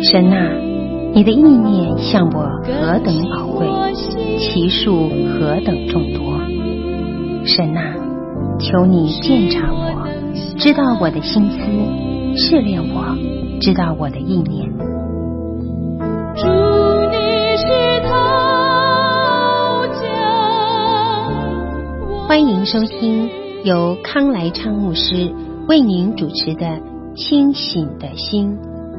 神啊，你的意念向我何等宝贵，其数何等众多。神啊，求你鉴察我，知道我的心思，试炼我，知道我的意念。 主，你是陶匠， 欢迎收听由康来昌牧师为您主持的《清醒的心》。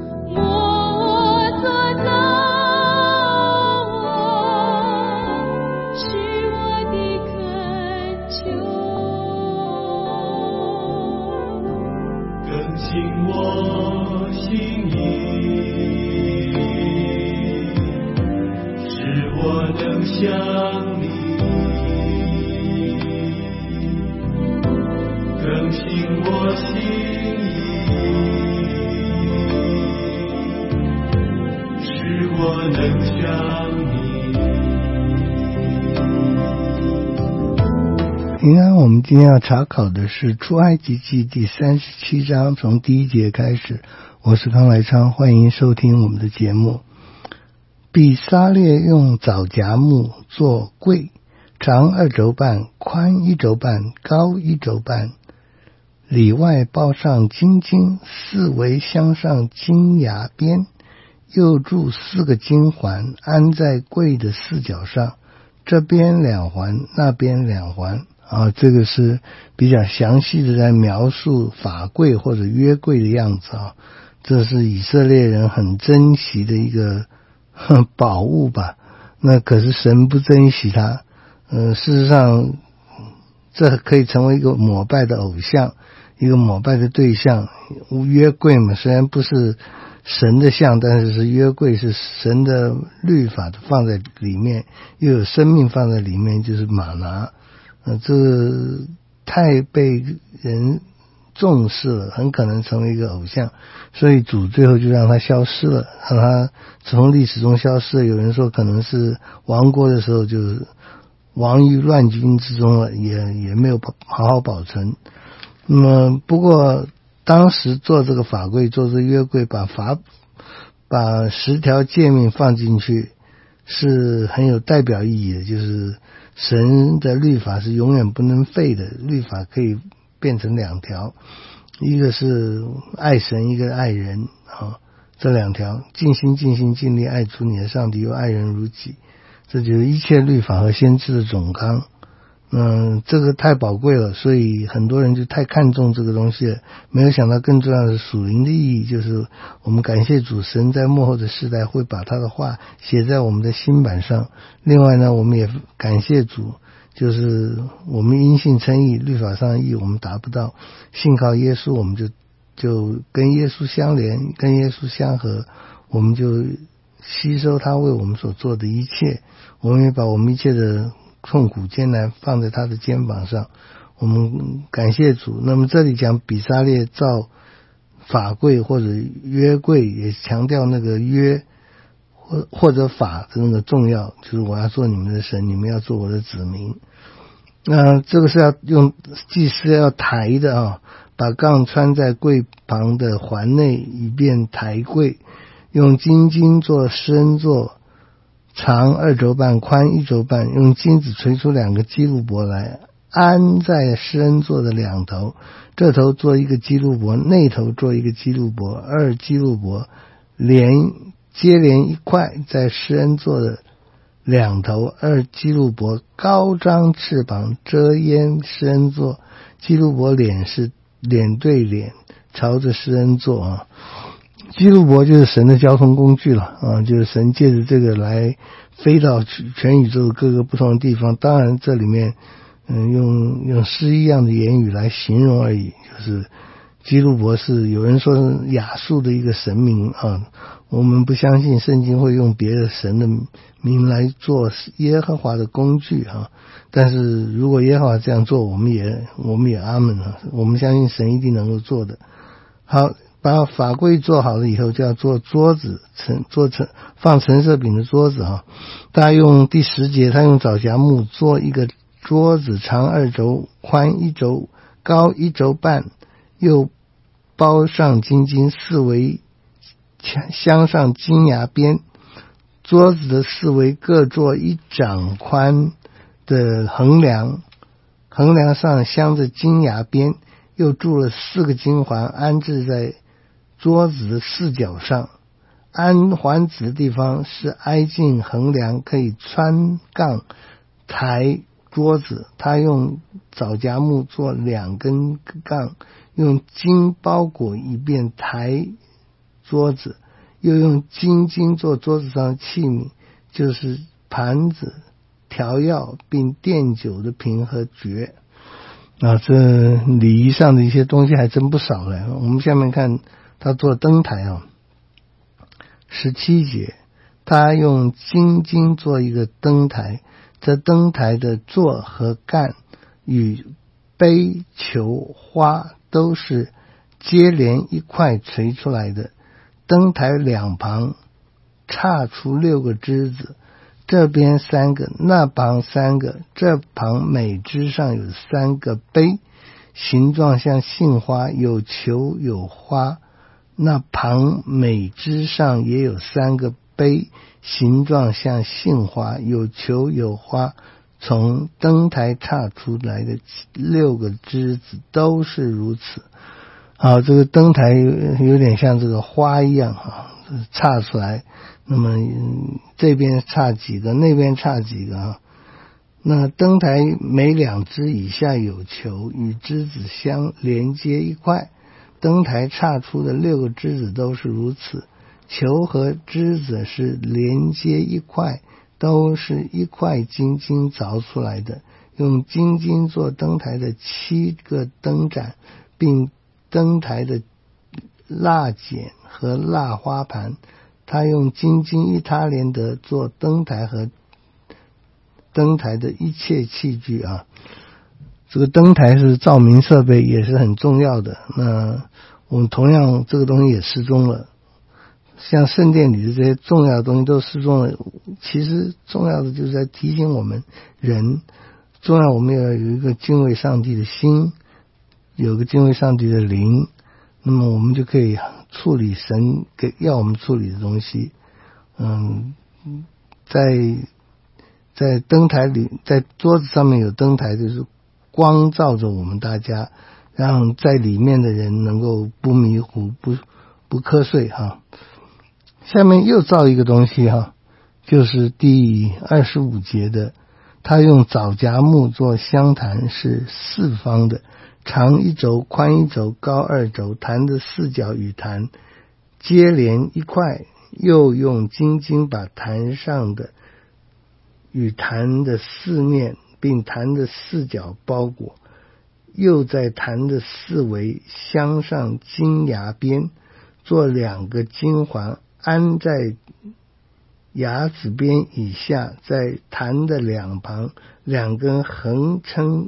平安，我们今天要查考的是出埃及记第37章，从第1节开始。我是康来昌，欢迎收听我们的节目。比撒列用枣荚木做柜，长2肘半，宽1肘半，高1肘半，里外包上金经，四围镶上金牙边，又铸4个金环，安在柜的4角上，这边2环，那边2环。这个是比较详细的在描述法柜或者约柜的样子啊。这是以色列人很珍惜的一个宝物吧。那可是神不珍惜它。事实上，这可以成为一个膜拜的偶像，一个膜拜的对象。约柜嘛，虽然不是神的像，但是约柜是神的律法放在里面，又有生命放在里面，就是玛拿。这太被人重视了，很可能成为一个偶像，所以主最后就让它消失了，让它从历史中消失了。有人说可能是亡国的时候就是亡于乱军之中了，也没有好好保存。那么不过当时做这个法柜，做这个约柜，把10条诫命放进去是很有代表意义的，就是神的律法是永远不能废的，律法可以变成2条，一个是爱神，一个爱人这2条，尽心尽心尽力爱主你的上帝，又爱人如己，这就是一切律法和先知的总纲。这个太宝贵了，所以很多人就太看重这个东西了，没有想到更重要的属灵的意义，就是我们感谢主，神在末后的世代会把他的话写在我们的心板上。另外呢，我们也感谢主，就是我们因信称义，律法上的义我们达不到，信靠耶稣，我们就跟耶稣相连，跟耶稣相合，我们就吸收他为我们所做的一切，我们也把我们一切的痛苦艰难放在他的肩膀上，我们感谢主。那么这里讲比撒列造法柜或者约柜，也强调那个约或者法的那个重要，就是我要做你们的神，你们要做我的子民。这个是要用祭司要抬的把杠穿在柜旁的环内，以便抬柜，用金经做施恩座，长2肘半，宽1肘半，用金子锤出2个基路伯来，安在施恩座的2头，这头做一个基路伯，那头做一个基路伯，2基路伯接连一块，在施恩座的2头，2基路伯高张翅膀遮掩施恩座，基路伯脸是脸对脸朝着施恩座基路伯就是神的交通工具了就是神借着这个来飞到全宇宙各个不同的地方。当然这里面用诗一样的言语来形容而已，就是基路伯是有人说是亚述的一个神明我们不相信圣经会用别的神的名来做耶和华的工具但是如果耶和华这样做，我们也阿们我们相信神一定能够做的。好，把法柜做好了以后，就要做桌子，放陈设饼的桌子大家用第10节，他用枣荚木做一个桌子，长2肘，宽1肘，高1肘半，又包上金经，四围镶上金牙边，桌子的四围各做1掌宽的横梁，横梁上镶着金牙边，又铸了4个金环，安置在桌子的4角上。安环子的地方是挨近横梁，可以穿杠抬桌子。他用枣荚木做2根杠，用金包裹以便抬桌子，又用金晶做桌子上的器皿，就是盘子、调药并奠酒的瓶和爵。这礼仪上的一些东西还真不少了。我们下面看他做灯台17节，他用金晶做一个灯台，这灯台的座和干与杯、球、花都是接连一块垂出来的。灯台两旁岔出6个枝子，这边3个，那旁3个，这旁每枝上有3个杯，形状像杏花，有球有花。那旁每枝上也有3个杯，形状像杏花，有球有花。从灯台岔出来的6个枝子都是如此。好，这个灯台有点像这个花一样岔出来，那么这边岔几个，那边岔几个那灯台每2枝以下有球，与枝子相连接一块。灯台岔出的6个枝子都是如此，球和枝子是连接一块，都是一块金晶凿出来的。用金晶做灯台的7个灯盏，并灯台的蜡剪和蜡花盘。他用金晶一他连得做灯台和灯台的一切器具这个灯台是照明设备，也是很重要的。那我们同样这个东西也失踪了，像圣殿里的这些重要的东西都失踪了。其实重要的就是在提醒我们人，重要我们要有一个敬畏上帝的心，有个敬畏上帝的灵，那么我们就可以处理神要我们处理的东西。在灯台里，在桌子上面有灯台，就是光照着我们大家，让在里面的人能够不迷糊，不瞌睡下面又造一个东西就是第25节的，他用枣荚木做香坛，是4方的，长1肘，宽1肘，高2肘，坛的4角与坛接连一块，又用金晶把坛上的与坛的4面并坛的4角包裹，又在坛的4围镶上金牙边，做2个金环，安在牙子边以下，在坛的2旁2根横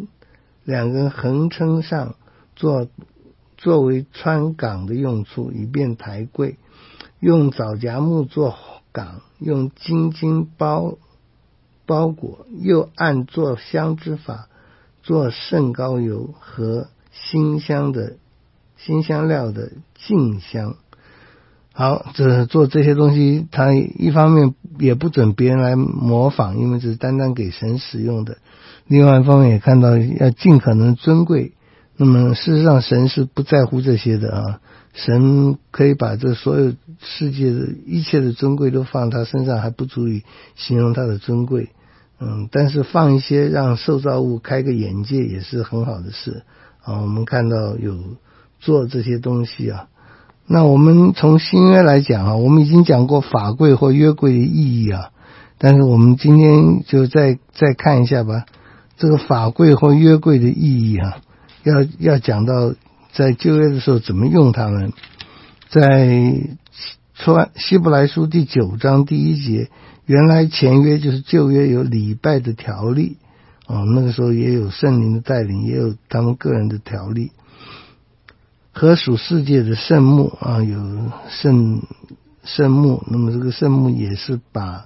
撑上，作为穿岗的用处，以便抬柜。用枣荚木做岗，用金晶包裹，又按做香之法做圣膏油和新香料的净香。好，做这些东西，他一方面也不准别人来模仿，因为这是单单给神使用的。另外一方面也看到要尽可能尊贵。那么事实上神是不在乎这些的神可以把这所有世界的一切的尊贵都放他身上，还不足以形容他的尊贵。但是放一些让受造物开个眼界也是很好的事我们看到有做这些东西那我们从新约来讲我们已经讲过法柜或约柜的意义但是我们今天就再看一下吧，这个法柜或约柜的意义要讲到在旧约的时候怎么用它们。在希伯来书第9章第1节，原来前约就是旧约有礼拜的条例那个时候也有圣灵的带领，也有他们个人的条例。和属世界的圣幕有圣幕，那么这个圣幕也是把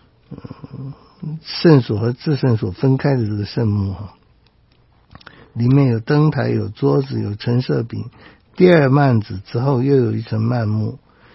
圣所和至圣所分开的这个圣幕里面有灯台，有桌子，有陈设饼，第2幔子之后又有一层幔幕，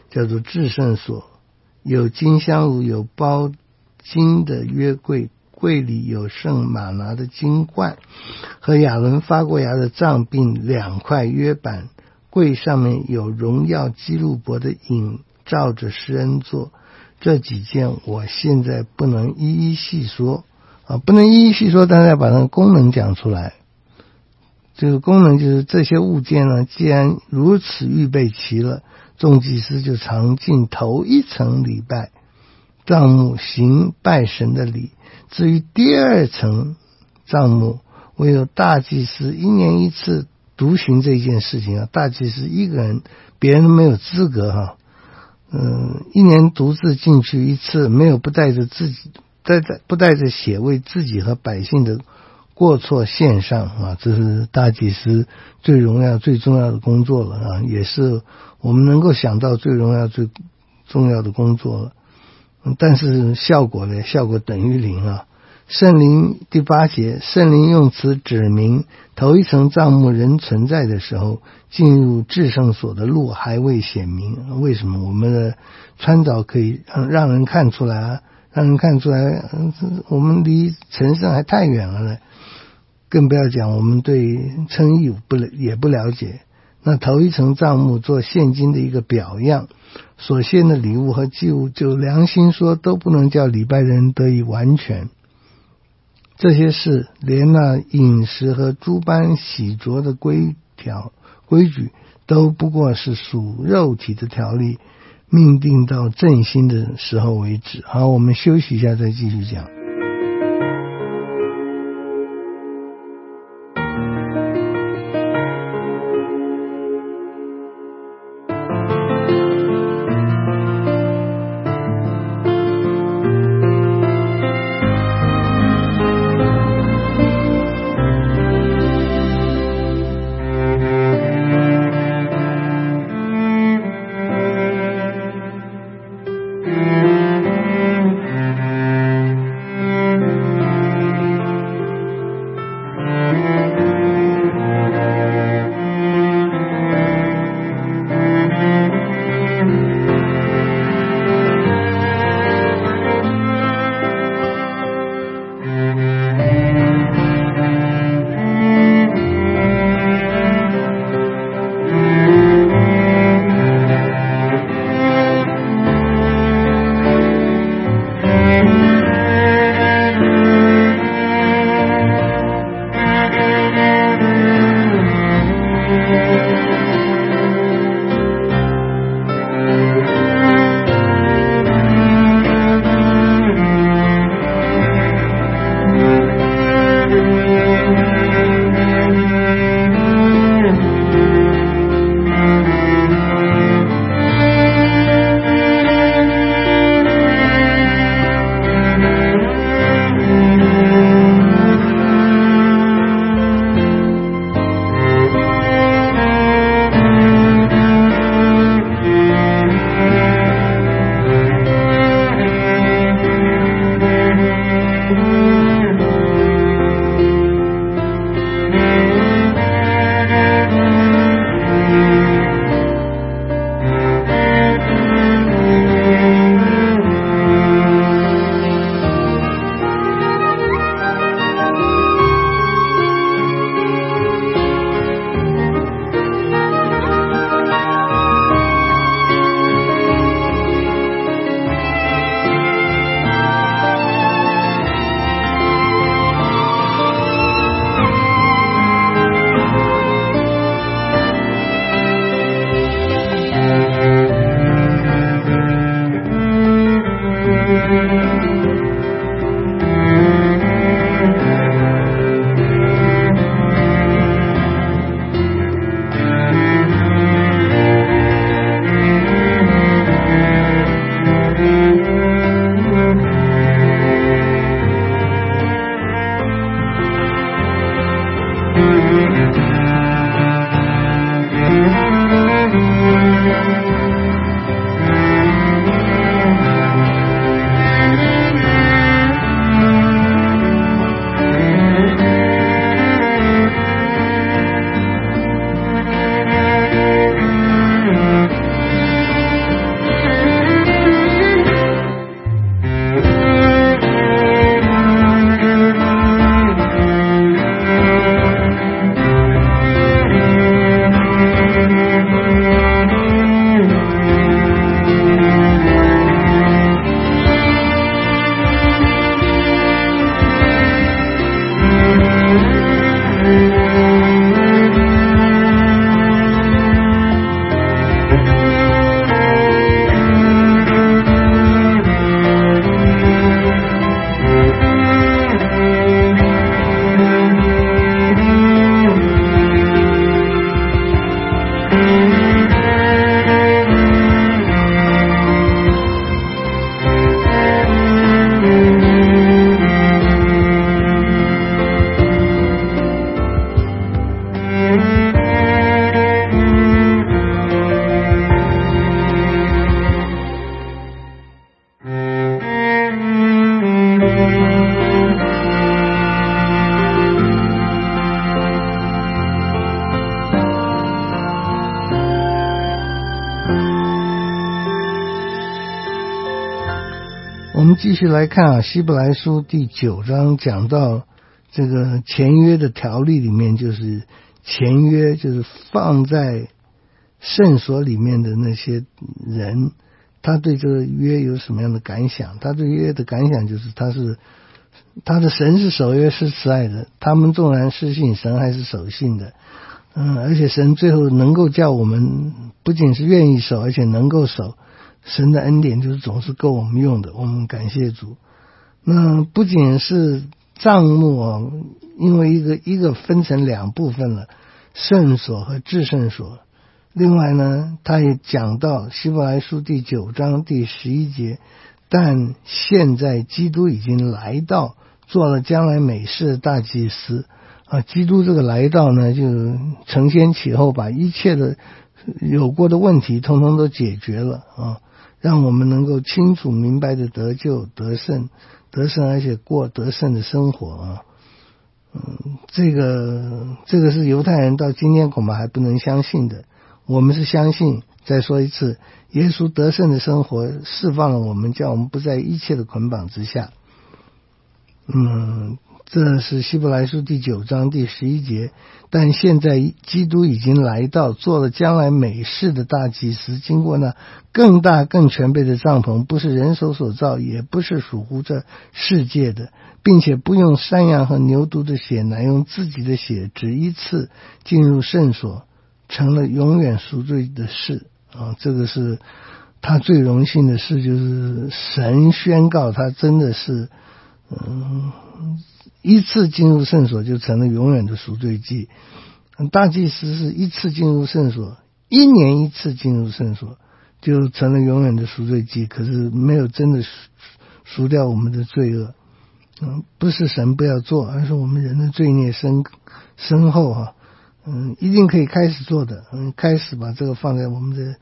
叫做至圣所，有金香炉，有包金的约柜，柜里有圣玛拿的金冠，和亚伦发过芽的杖，并2块约板，柜上面有荣耀基路伯的影照着施恩座。这几件我现在不能一一细说不能一一细说，但是要把那个功能讲出来。这个功能就是这些物件呢，既然如此预备齐了，众祭司就常进头一层礼拜帐幕，行拜神的礼。至于第2层帐幕，唯有大祭司1年1次独行这件事情大祭司一个人，别人没有资格1年独自进去1次，没有不带着血为自己和百姓的过错献上这是大祭司最荣耀最重要的工作了也是我们能够想到最荣耀最重要的工作了。但是效果等于0圣灵第8节，圣灵用词指明头一层帐幕仍存在的时候，进入至圣所的路还未显明。为什么？我们的穿着可以让人看出来我们离成圣还太远了呢，更不要讲我们对称义也不了解。那头一层帐幕做现今的一个表样，所献的礼物和祭物，就良心说都不能叫礼拜人得以完全。这些事连那饮食和诸般洗濯的规矩都不过是属肉体的条例，命定到正心的时候为止。好，我们休息一下再继续讲。 继续来看啊，希伯来书第9章讲到这个前约的条例里面，就是前约就是放在圣所里面的那些人，他对这个约有什么样的感想？他对约的感想就是他的神是守约是慈爱的，他们纵然失信，神还是守信的。而且神最后能够叫我们不仅是愿意守，而且能够守，神的恩典就是总是够我们用的，我们感谢主。那不仅是帐幕啊，因为一个分成2部分了，圣所和至圣所。另外呢，他也讲到希伯来书第9章第11节，但现在基督已经来到，做了将来美事的大祭司啊。基督这个来到呢，就承先启后，把一切的有过的问题通通都解决了啊，让我们能够清楚明白的得救得胜，而且过得胜的生活啊。这个是犹太人到今天恐怕还不能相信的，我们是相信。再说一次，耶稣得胜的生活释放了我们，叫我们不在一切的捆绑之下。这是希伯来书第9章第11节，但现在基督已经来到，做了将来美事的大祭司，经过那更大更全备的帐篷，不是人手所造，也不是属乎这世界的，并且不用山羊和牛犊的血，乃用自己的血，只一次进入圣所，成了永远赎罪的事啊。这个是他最荣幸的事，就是神宣告他真的是一次进入圣所就成了永远的赎罪祭。大祭司是一次进入圣所，1年1次进入圣所就成了永远的赎罪祭，可是没有真的赎掉我们的罪恶。不是神不要做，而是我们人的罪孽深厚啊。一定可以开始做的，开始把这个放在我们的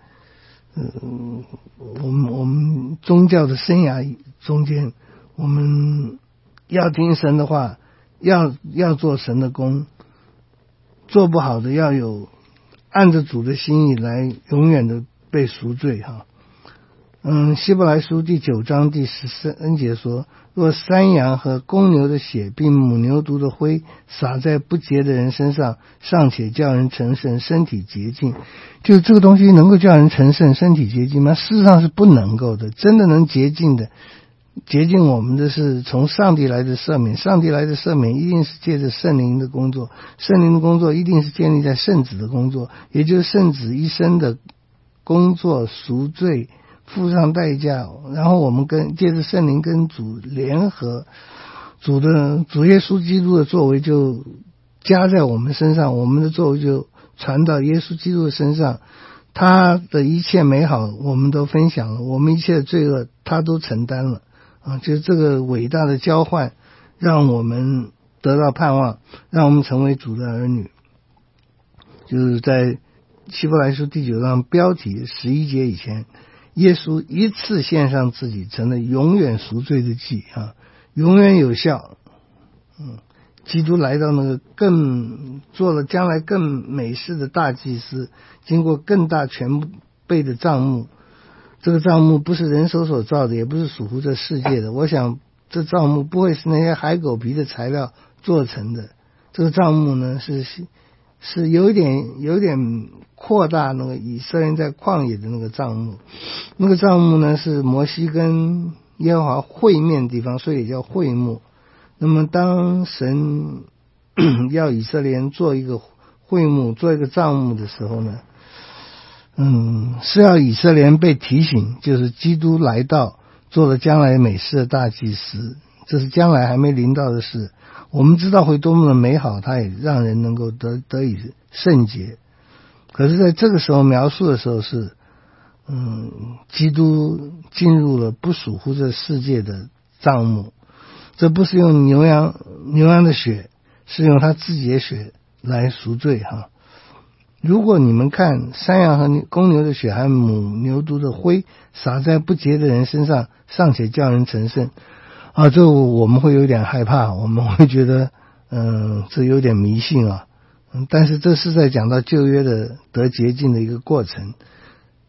我们宗教的生涯中间，我们要听神的话，要做神的工，做不好的要有按着主的心意来永远的被赎罪哈。希伯来书第9章第13节说，若山羊和公牛的血并母牛犊的灰洒在不洁的人身上，尚且叫人成圣，身体洁净，就这个东西能够叫人成圣身体洁净吗？事实上是不能够的。真的能洁净我们的是从上帝来的赦免，上帝来的赦免一定是借着圣灵的工作，圣灵的工作一定是建立在圣子的工作，也就是圣子一生的工作赎罪付上代价，然后我们借着圣灵跟主联合，主耶稣基督的作为就加在我们身上，我们的作为就传到耶稣基督的身上，他的一切美好我们都分享了，我们一切的罪恶他都承担了啊！就是这个伟大的交换，让我们得到盼望，让我们成为主的儿女。就是在希伯来书第9章标题11节以前，耶稣一次献上自己，成了永远赎罪的祭啊，永远有效。基督来到那个做了将来更美事的大祭司，经过更大全备的帐幕。这个帐幕不是人手所造的，也不是属乎这世界的。我想这帐幕不会是那些海狗皮的材料做成的。这个帐幕呢是有点扩大那个以色列人在旷野的那个帐幕。那个帐幕呢是摩西跟耶和华会面的地方，所以也叫会幕。那么当神要以色列人做一个会幕，做一个帐幕的时候呢，是要以色列人被提醒，就是基督来到，做了将来美事的大祭司，这是将来还没临到的事。我们知道会多么的美好，它也让人能够得以圣洁。可是在这个时候描述的时候是基督进入了不属乎这世界的帐幕，这不是用牛羊的血，是用他自己的血来赎罪哈。如果你们看山羊和公牛的血还有母牛犊的灰洒在不洁的人身上，尚且叫人成圣啊，这我们会有点害怕，我们会觉得这有点迷信啊。但是这是在讲到旧约的得洁净的一个过程。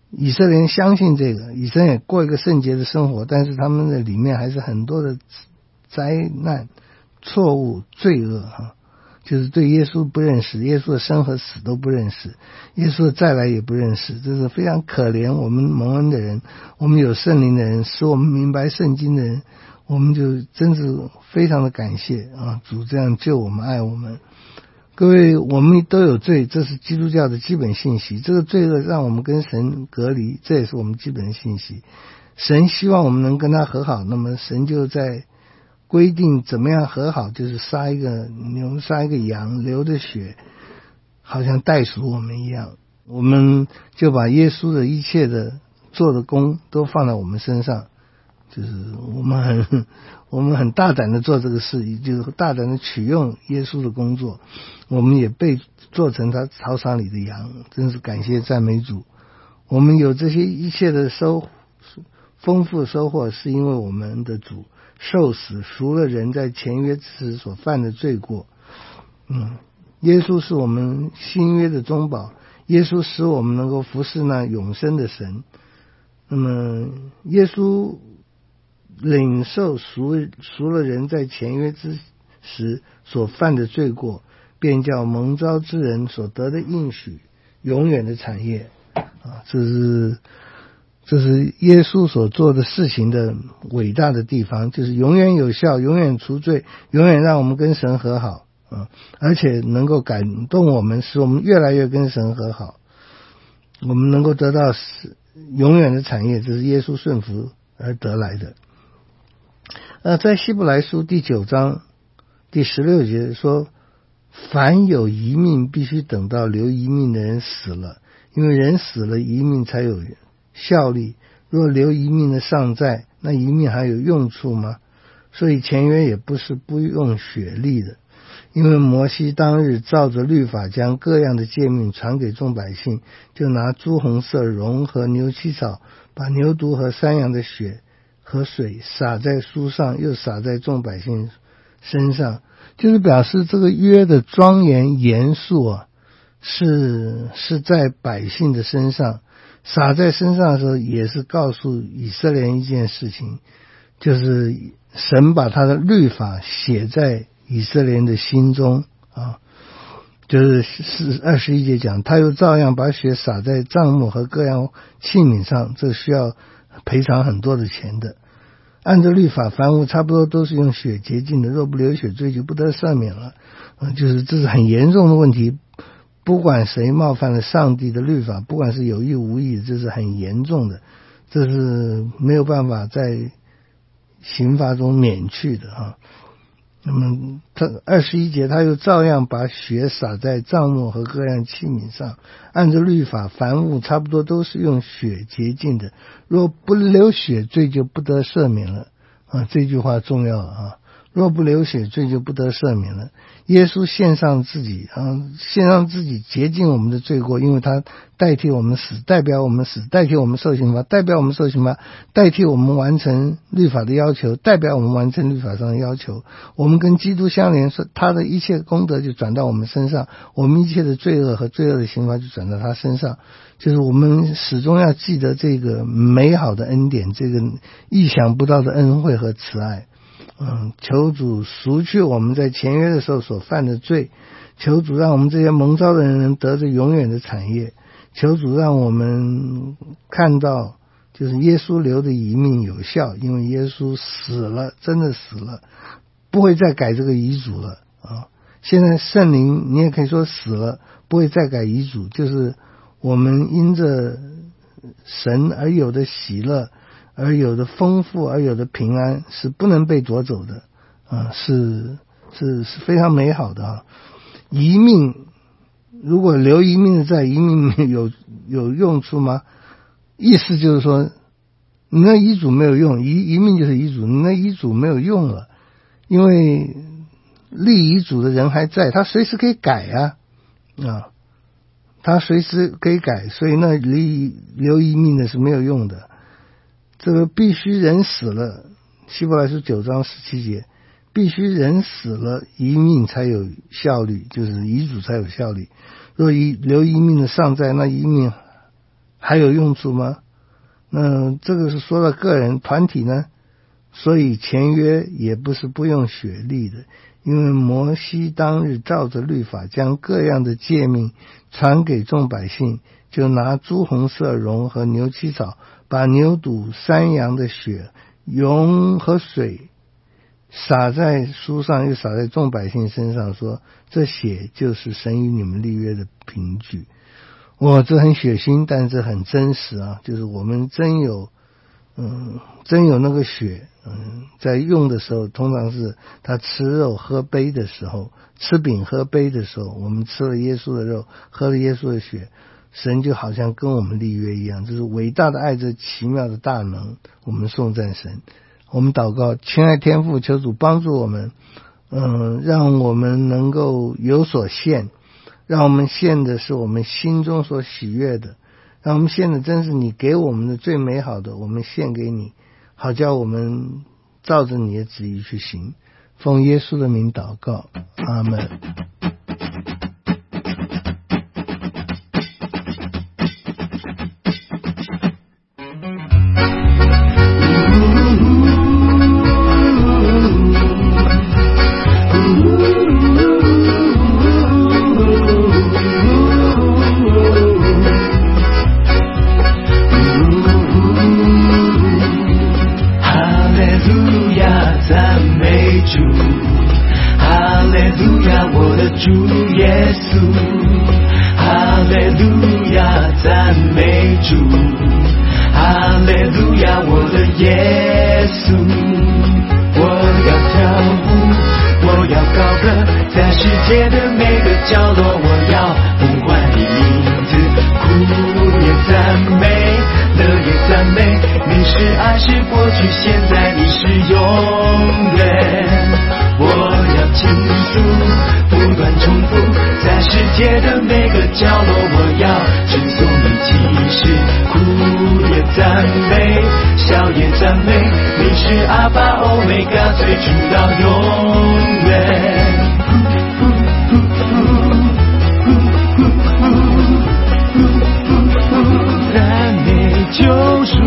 以色列人相信这个，以色列人过一个圣洁的生活，但是他们的里面还是很多的灾难、错误、罪恶就是对耶稣不认识，耶稣的生和死都不认识，耶稣的再来也不认识，这是非常可怜我们蒙恩的人，我们有圣灵的人，使我们明白圣经的人，我们就真是非常的感谢主这样救我们，爱我们。各位，我们都有罪，这是基督教的基本信息，这个罪恶让我们跟神隔离，这也是我们基本的信息。神希望我们能跟他和好，那么神就在规定怎么样和好，就是杀一个牛，杀一个羊，流的血好像代赎我们一样，我们就把耶稣的一切的做的功都放在我们身上，就是我们很大胆的做这个事，就是大胆的取用耶稣的工作，我们也被做成他草场里的羊，真是感谢赞美主。我们有这些一切的丰富的收获，是因为我们的主受死赎了人在前约之时所犯的罪过。耶稣是我们新约的中保，耶稣使我们能够服侍那永生的神。那么耶稣领受赎了人在前约之时所犯的罪过，便叫蒙召之人所得的应许永远的产业这是耶稣所做的事情的伟大的地方，就是永远有效，永远除罪，永远让我们跟神和好而且能够感动我们，使我们越来越跟神和好，我们能够得到永远的产业，这是耶稣顺服而得来的。在希伯来书第9章第16节说，凡有遗命必须等到留遗命的人死了，因为人死了，遗命才有效力，若留遗命的尚在，那遗命还有用处吗？所以前约也不是不用血力的，因为摩西当日照着律法将各样的诫命传给众百姓，就拿朱红色绒和牛膝草，把牛犊和山羊的血和水洒在书上，又洒在众百姓身上，就是表示这个约的庄严严肃是在百姓的身上，洒在身上的时候也是告诉以色列人一件事情，就是神把他的律法写在以色列人的心中就是21节讲，他又照样把血洒在帐幕和各样器皿上，这需要赔偿很多的钱的。按照律法，凡物差不多都是用血洁净的，若不流血，罪就不得赦免了就是这是很严重的问题，不管谁冒犯了上帝的律法，不管是有意无意，这是很严重的，这是没有办法在刑罚中免去的那么他21节，他又照样把血洒在帐幕和各样器皿上，按照律法，凡物差不多都是用血洁净的，若不流血，罪就不得赦免了这句话重要若不流血，罪就不得赦免了。耶稣献上自己洁净我们的罪过，因为他代替我们死，代表我们死，代替我们受刑罚，代表我们受刑罚，代替我们完成律法的要求，代表我们完成律法上的要求。我们跟基督相连，他的一切功德就转到我们身上，我们一切的罪恶和罪恶的刑罚就转到他身上，就是我们始终要记得这个美好的恩典，这个意想不到的恩惠和慈爱求主赎去我们在前约的时候所犯的罪，求主让我们这些蒙召的人能得着永远的产业，求主让我们看到就是耶稣留的遗命有效，因为耶稣死了，真的死了，不会再改这个遗嘱了现在圣灵你也可以说死了，不会再改遗嘱，就是我们因着神而有的喜乐，而有的丰富，而有的平安，是不能被夺走的是非常美好的遗命，如果留遗命的在，遗命有用处吗？意思就是说你那遗嘱没有用，遗命就是遗嘱，你那遗嘱没有用了，因为立遗嘱的人还在，他随时可以改他随时可以改，所以那留遗命的是没有用的。这个必须人死了，希伯来书9章17节，必须人死了，遗命才有效力，就是遗嘱才有效力。若留遗命的尚在，那遗命还有用处吗？那这个是说到个人，团体呢？所以前约也不是不用血力的，因为摩西当日照着律法将各样的诫命传给众百姓，就拿朱红色绒和牛膝草，把牛犊山羊的血油和水洒在书上，又洒在众百姓身上，说这血就是神与你们立约的凭据。这很血腥，但是很真实啊，就是我们真有那个血，在用的时候，通常是他吃肉喝杯的时候，吃饼喝杯的时候，我们吃了耶稣的肉，喝了耶稣的血，神就好像跟我们立约一样，这是伟大的爱，这奇妙的大能，我们颂赞神。我们祷告，亲爱天父，求主帮助我们，让我们能够有所献，让我们献的是我们心中所喜悦的，让我们献的真是你给我们的最美好的，我们献给你，好叫我们照着你的旨意去行。奉耶稣的名祷告，阿们。 主耶稣，哈利路亚，赞美主，哈利路亚，我的耶稣。我要跳舞，我要高歌，在世界的每个角落，我要呼唤你名字，哭也赞美，乐也赞美，你是爱是过去，现在你是永远。我要倾诉，不断重复，在世界的每个角落，我要称颂你启示，哭也赞美，笑也赞美，你是阿爸欧米伽，最初到永远。赞美救赎。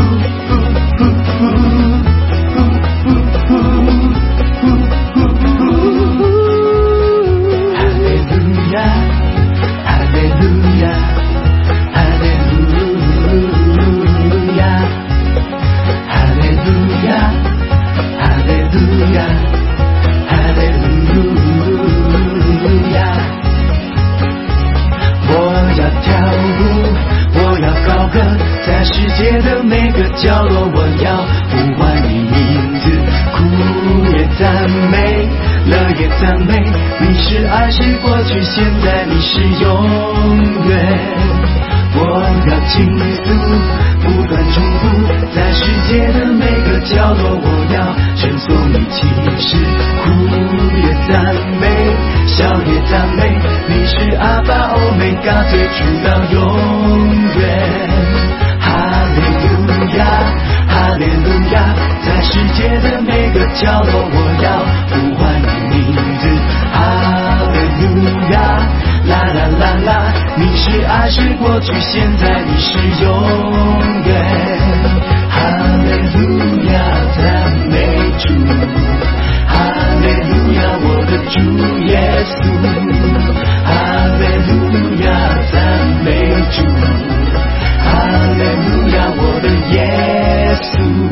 角落，我要呼唤你名字，哭也赞美，乐也赞美，你是爱是过去，现在你是永远。我要倾诉，不断重复，在世界的每个角落，我要称颂你启示，哭也赞美，笑也赞美，你是阿爸欧米伽，最初到永远。哈利路亚，哈利路亚，在世界的每个角落，我要呼唤你名字。哈利路亚，啦啦啦啦，你是爱是过去，现在你是永远。哈利路亚，赞美主，哈利路亚，我的主耶稣。哈利路亚，赞美主，哈利路亚，我的耶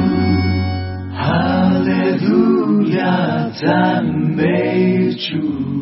稣。哈利路亚，赞美主。